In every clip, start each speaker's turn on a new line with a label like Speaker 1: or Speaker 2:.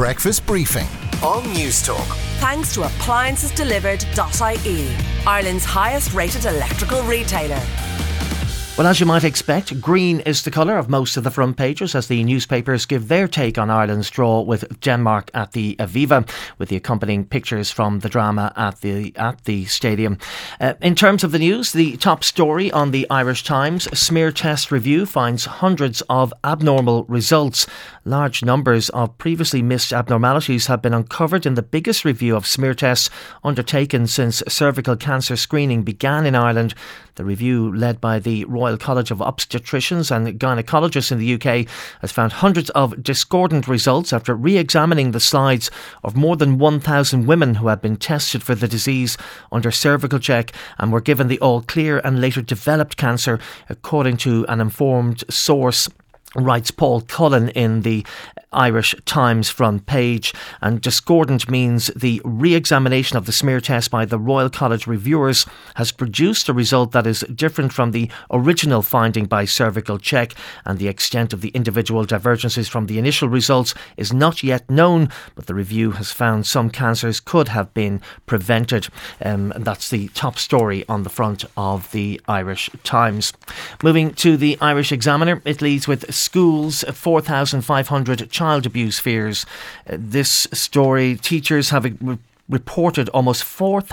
Speaker 1: Breakfast Briefing on Newstalk.
Speaker 2: Thanks to AppliancesDelivered.ie, Ireland's highest rated electrical retailer.
Speaker 3: Well, as you might expect, green is the colour of most of the front pages as the newspapers give their take on Ireland's draw with Denmark at the Aviva, with the accompanying pictures from the drama at the stadium. In terms of the news, the top story on the Irish Times, smear test review finds hundreds of abnormal results. Large numbers of previously missed abnormalities have been uncovered in the biggest review of smear tests undertaken since cervical cancer screening began in Ireland. The review, led by the Royal College of Obstetricians and Gynecologists in the UK, has found hundreds of discordant results after re-examining the slides of more than 1,000 women who had been tested for the disease under cervical check and were given the all clear and later developed cancer, according to an informed source, writes Paul Cullen in the Irish Times front page. And discordant means the re-examination of the smear test by the Royal College reviewers has produced a result that is different from the original finding by cervical check, and the extent of the individual divergences from the initial results is not yet known, but the review has found some cancers could have been prevented. And that's the top story on the front of the Irish Times. Moving to the Irish Examiner, it leads with schools 4,500 child abuse fears. This story, teachers have reported almost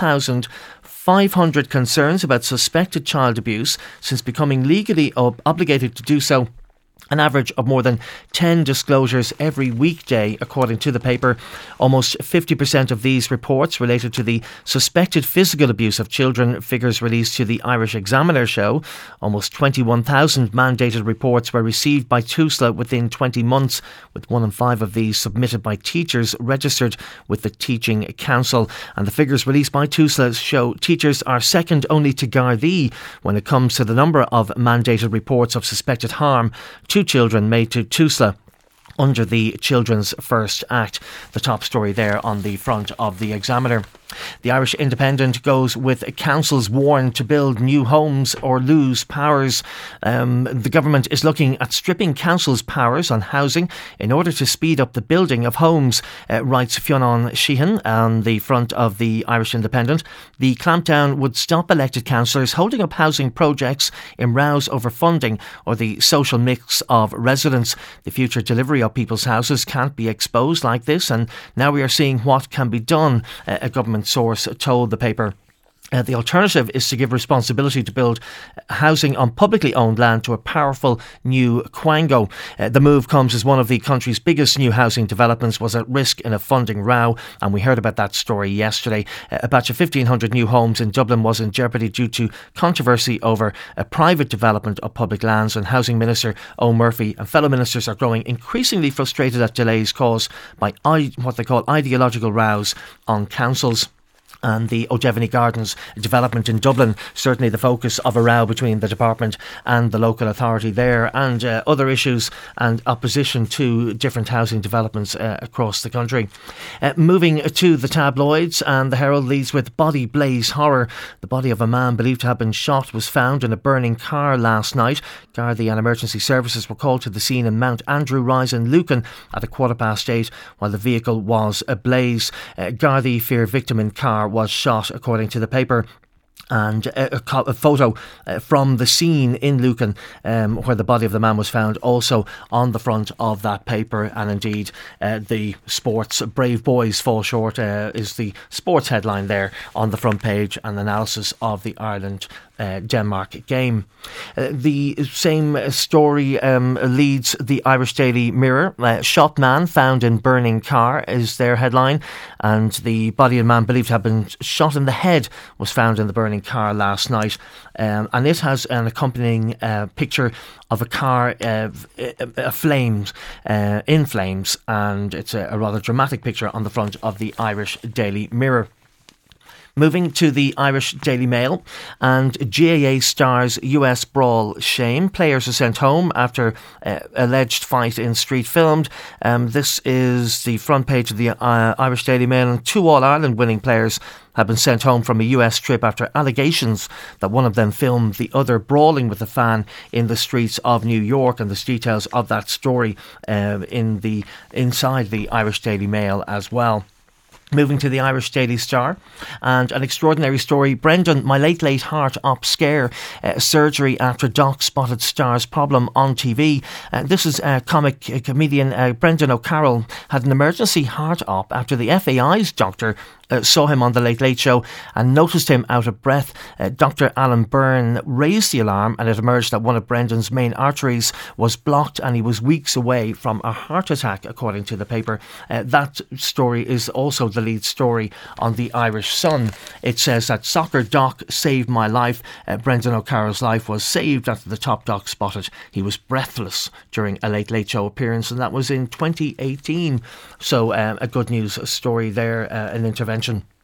Speaker 3: 4,500 concerns about suspected child abuse since becoming legally obligated to do so. An average of more than 10 disclosures every weekday, according to the paper. Almost 50% of these reports related to the suspected physical abuse of children, figures released to the Irish Examiner show. Almost 21,000 mandated reports were received by TUSLA within 20 months, with 1 in 5 of these submitted by teachers registered with the Teaching Council. And the figures released by TUSLA show teachers are second only to Gardaí when it comes to the number of mandated reports of suspected harm to children made to TUSLA under the Children's First Act. The top story there on the front of the Examiner. The Irish Independent goes with councils warned to build new homes or lose powers. The government is looking at stripping councils' powers on housing in order to speed up the building of homes, writes Fionn Sheehan on the front of the Irish Independent. The clampdown would stop elected councillors holding up housing projects in rows over funding or the social mix of residents. The future delivery of people's houses can't be exposed like this, and now we are seeing what can be done, a government source told the paper. The alternative is to give responsibility to build housing on publicly owned land to a powerful new quango. The move comes as one of the country's biggest new housing developments was at risk in a funding row, and we heard about that story yesterday. A batch of 1,500 new homes in Dublin was in jeopardy due to controversy over a private development of public lands, and Housing Minister Eoghan Murphy and fellow ministers are growing increasingly frustrated at delays caused by what they call ideological rows on councils. And the O'Devany Gardens development in Dublin, certainly the focus of a row between the department and the local authority there, and other issues and opposition to different housing developments across the country. Moving to the tabloids, and the Herald leads with body blaze horror. The body of a man believed to have been shot was found in a burning car last night. Gardaí and emergency services were called to the scene in Mount Andrew Rise in Lucan at 8:15 while the vehicle was ablaze. Gardaí fear victim in car was shot, according to the paper. And a photo from the scene in Lucan where the body of the man was found also on the front of that paper. And indeed the sports brave boys fall short is the sports headline there on the front page, and analysis of the Ireland Denmark game. The same story leads the Irish Daily Mirror. Shot man found in burning car is their headline, and the body of a man believed to have been shot in the head was found in the burning car last night. And it has an accompanying picture of a car in flames, and it's a rather dramatic picture on the front of the Irish Daily Mirror. Moving to the Irish Daily Mail, and GAA stars US brawl shame. Players are sent home after alleged fight in street filmed. This is the front page of the Irish Daily Mail, and 2 All-Ireland winning players have been sent home from a US trip after allegations that one of them filmed the other brawling with a fan in the streets of New York, and there's details of that story inside the Irish Daily Mail as well. Moving to the Irish Daily Star, and an extraordinary story. Brendan, my late heart op scare, surgery after doc spotted star's problem on TV. This is comedian Brendan O'Carroll had an emergency heart op after the FAI's doctor saw him on the Late Late Show and noticed him out of breath. Dr. Alan Byrne raised the alarm, and it emerged that one of Brendan's main arteries was blocked and he was weeks away from a heart attack, according to the paper. That story is also the lead story on the Irish Sun. It says that soccer doc saved my life. Brendan O'Carroll's life was saved after the top doc spotted he was breathless during a Late Late Show appearance, and that was in 2018. So a good news story there, an intervention.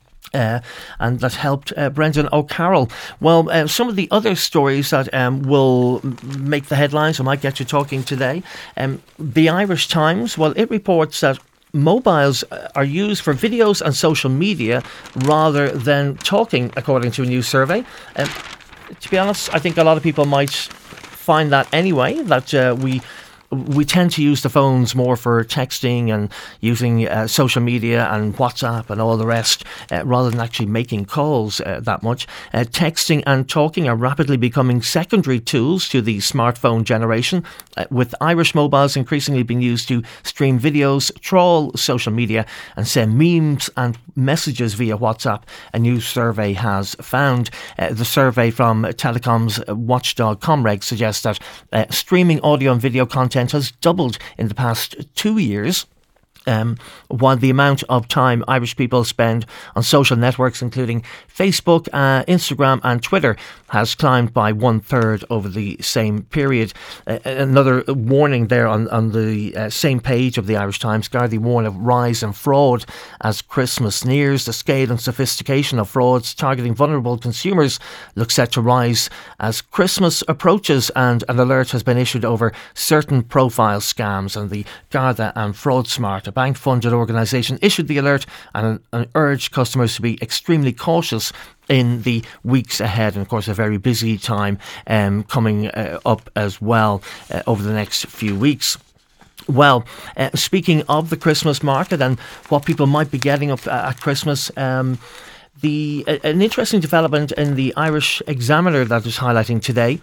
Speaker 3: And that helped Brendan O'Carroll. Well, some of the other stories that will make the headlines, I might get you talking today. The Irish Times, well, it reports that mobiles are used for videos and social media rather than talking, according to a new survey. To be honest, I think a lot of people might find that anyway, that we tend to use the phones more for texting and using social media and WhatsApp and all the rest, rather than actually making calls that much. Texting and talking are rapidly becoming secondary tools to the smartphone generation, with Irish mobiles increasingly being used to stream videos, trawl social media and send memes and messages via WhatsApp, a new survey has found. The survey from Telecom's watchdog Comreg suggests that streaming audio and video content has doubled in the past 2 years. While the amount of time Irish people spend on social networks, including Facebook, Instagram and Twitter, has climbed by 1/3 over the same period. Another warning there on the same page of the Irish Times. Gardaí warn of rise in fraud as Christmas nears. The scale and sophistication of frauds targeting vulnerable consumers looks set to rise as Christmas approaches, and an alert has been issued over certain profile scams. And the Garda and FraudSmart, a bank-funded organisation, issued the alert and urged customers to be extremely cautious in the weeks ahead. And of course, a very busy time coming up as well over the next few weeks. Well, speaking of the Christmas market and what people might be getting up at Christmas, an interesting development in the Irish Examiner that is highlighting today.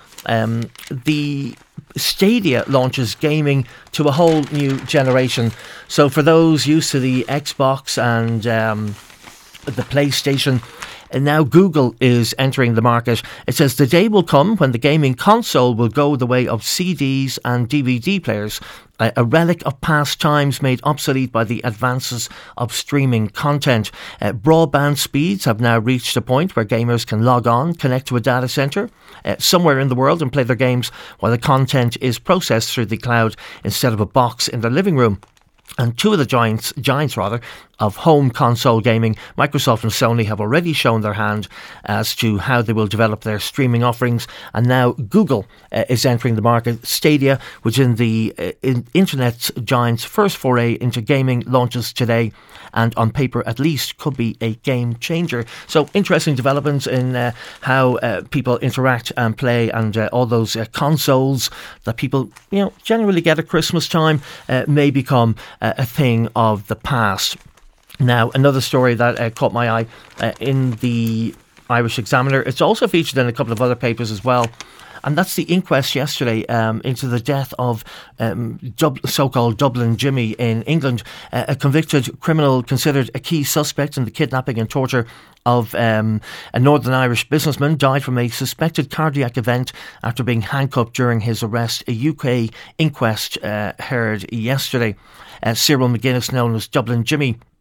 Speaker 3: The Stadia launches gaming to a whole new generation. So for those used to the Xbox and the PlayStation, and now Google is entering the market. It says the day will come when the gaming console will go the way of CDs and DVD players, a relic of past times made obsolete by the advances of streaming content. Broadband speeds have now reached a point where gamers can log on, connect to a data centre somewhere in the world and play their games while the content is processed through the cloud instead of a box in their living room. And two of the giants of home console gaming, Microsoft and Sony, have already shown their hand as to how they will develop their streaming offerings. And now Google is entering the market. Stadia, which is the internet giant's first foray into gaming, launches today, and on paper at least could be a game changer. So interesting developments in how people interact and play, and all those consoles that people generally get at Christmas time may become a thing of the past. Now, another story that caught my eye in the Irish Examiner, it's also featured in a couple of other papers as well, and that's the inquest yesterday into the death of so-called Dublin Jimmy in England, a convicted criminal considered a key suspect in the kidnapping and torture of a Northern Irish businessman, died from a suspected cardiac event after being handcuffed during his arrest. A UK inquest heard yesterday. Cyril McGuinness, known as Dublin Jimmy,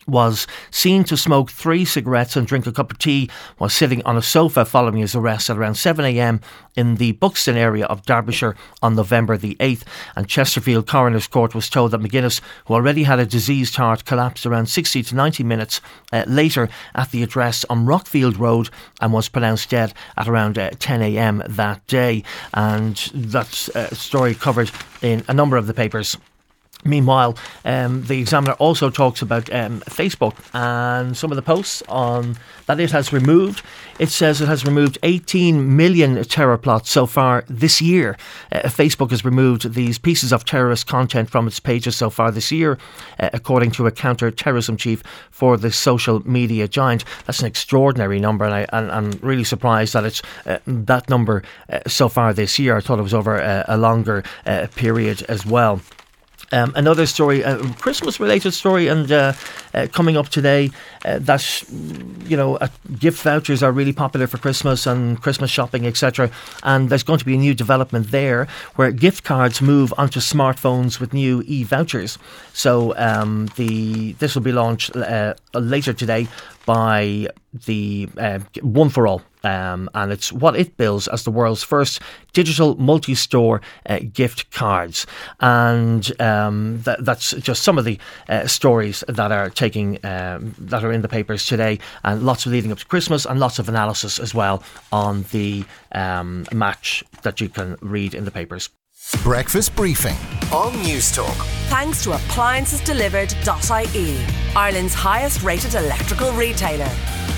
Speaker 3: was seen to smoke 3 cigarettes and drink a cup of tea while sitting on a sofa following his arrest at around 7 a.m. in the Buxton area of Derbyshire on November the 8th. And Chesterfield Coroner's Court was told that McGuinness, who already had a diseased heart, collapsed around 60 to 90 minutes later at the address on Rockfield Road and was pronounced dead at around 10 a.m. that day. And that's a story covered in a number of the papers. Meanwhile, the Examiner also talks about Facebook and some of the posts on that it has removed. It says it has removed 18 million terror plots so far this year. Facebook has removed these pieces of terrorist content from its pages so far this year, according to a counter-terrorism chief for the social media giant. That's an extraordinary number, and I'm really surprised that it's that number so far this year. I thought it was over a longer period as well. Another story, a Christmas-related story, and coming up today, that gift vouchers are really popular for Christmas and Christmas shopping, etc. And there's going to be a new development there where gift cards move onto smartphones with new e-vouchers. So this will be launched later today by the One for All. And it's what it bills as the world's first digital multi-store gift cards. And that's just some of the stories that are that are in the papers today, and lots of leading up to Christmas and lots of analysis as well on the match that you can read in the papers.
Speaker 1: Breakfast briefing on Newstalk.
Speaker 2: Thanks to AppliancesDelivered.ie, Ireland's highest rated electrical retailer.